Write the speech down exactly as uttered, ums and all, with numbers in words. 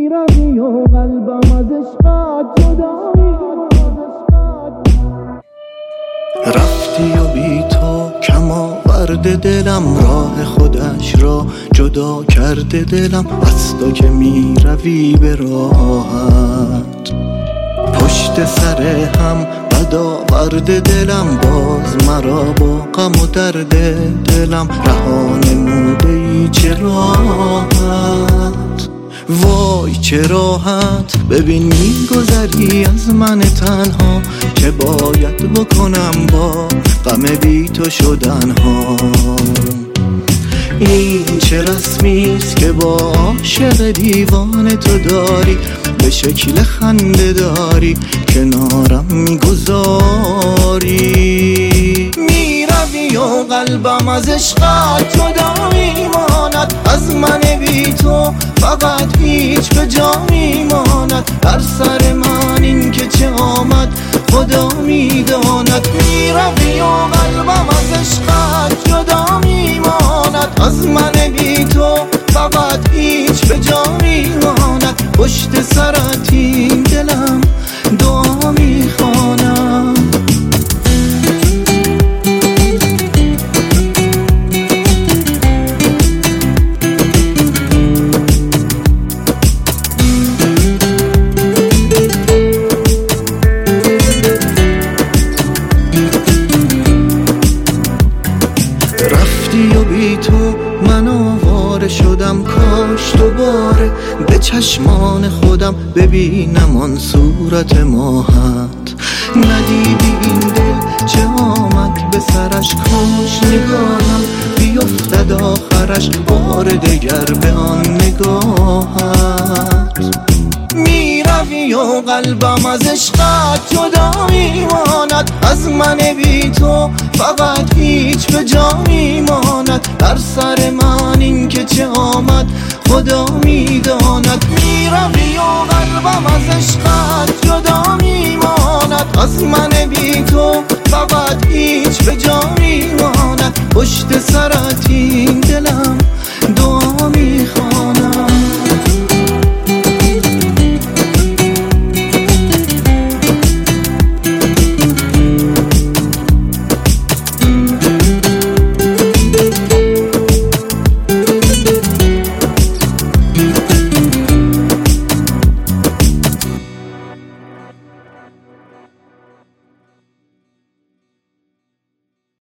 میروی و قلبم از عشقت جدا رفتی و بی تو کم آورده دلم، راه خودش را جدا کرده دلم. از تو که می روی به راحت، پشت سر هم بد آورده دلم. باز مرا با غم و درد دلم رها نموده ای چه راحت. وای چه راحت، ببین میگذری از من تنها، چه باید بکنم با غم بی تو شدن ها. این چه رسمیست که با عاشق دیوانه تو داری، به شکل خنده داری کنارم میگذاری. میروی و قلبم از عشقت جدا میماند، از من بی تو فقط هیچ به جا میماند. در سر من این که چه آمد خدا میداند. میروی و قلبم از عشقت جدا میماند، از من بی تو فقط هیچ به جا میماند. پشت سرت این دلم دعا میخوانم. رفتی و بی تو من آواره شدم، کاش دوباره به چشمان خودم ببینم آن صورت ماهت. ندیدی این دل چه آمد به سرش، کاش نگاهم بیفتد آخرش بار دگر به آن نگاهت. میروی و قلبم از عشقت جدا میماند، از من بی تو فقط هیچ به جا میماند. در سر من این که چه آمد خدا میداند. میروی و قلبم از عشقت جدا میماند، از من بی تو فقط هیچ به جا میماند. پشت سرت